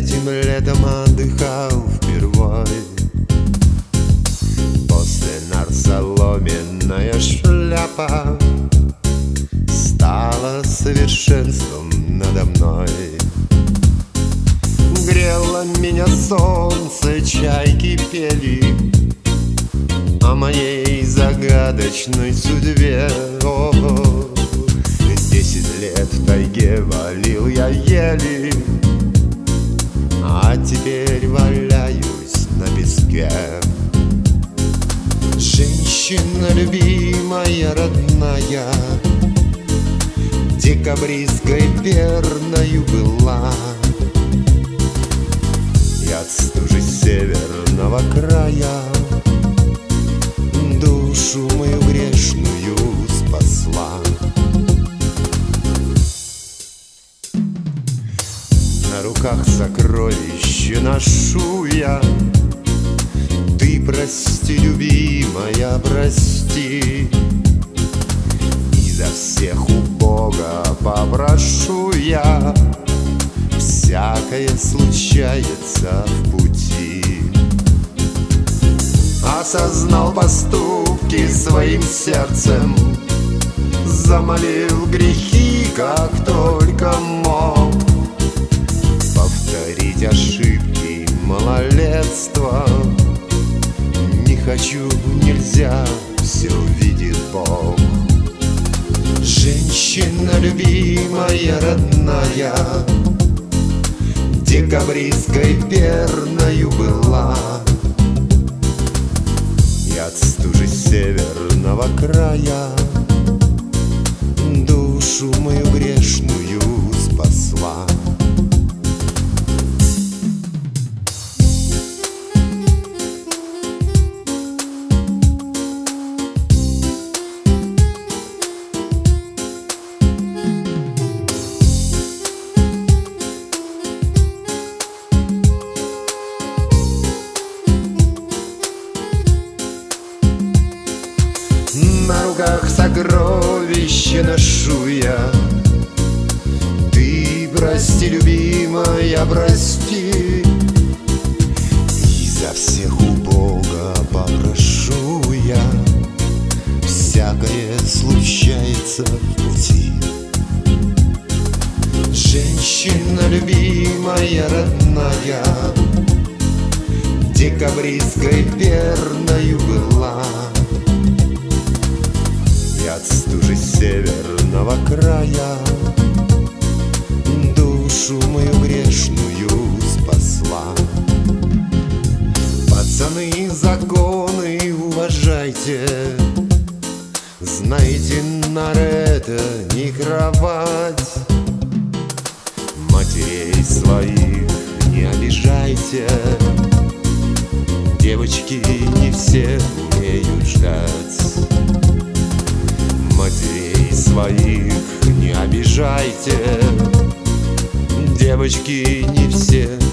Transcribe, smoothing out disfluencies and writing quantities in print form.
Этим летом отдыхал впервой. После нар соломенная шляпа стала совершенством надо мной. Грело меня солнце, чайки пели о моей загадочной судьбе. О, 10 лет в тайге валил я ели, а теперь валяюсь на песке. Женщина любимая, родная, декабристкой верною была. И от стужи северного края душу мою грешную спасла. На руках сокровище ношу я. Ты прости, любимая, прости. И за всех у Бога попрошу я. Всякое случается в пути. Осознал поступки своим сердцем, замолил грехи, как только мог. Повторить ошибки малолетства не хочу, нельзя, все видит Бог. Женщина любимая, родная, декабристкой верною была. И от стужи северного края душу мою грешную спасла. На руках сокровище ношу я. Ты прости, любимая, прости. И за всех у Бога попрошу я. Всякое случается в пути. Женщина любимая, родная, декабристкой верною была. И от стужи северного края душу мою грешную спасла. Пацаны, законы уважайте, знайте, нар это не кровать. Матерей своих не обижайте, девочки не все умеют ждать. Матерей своих не обижайте, девочки не все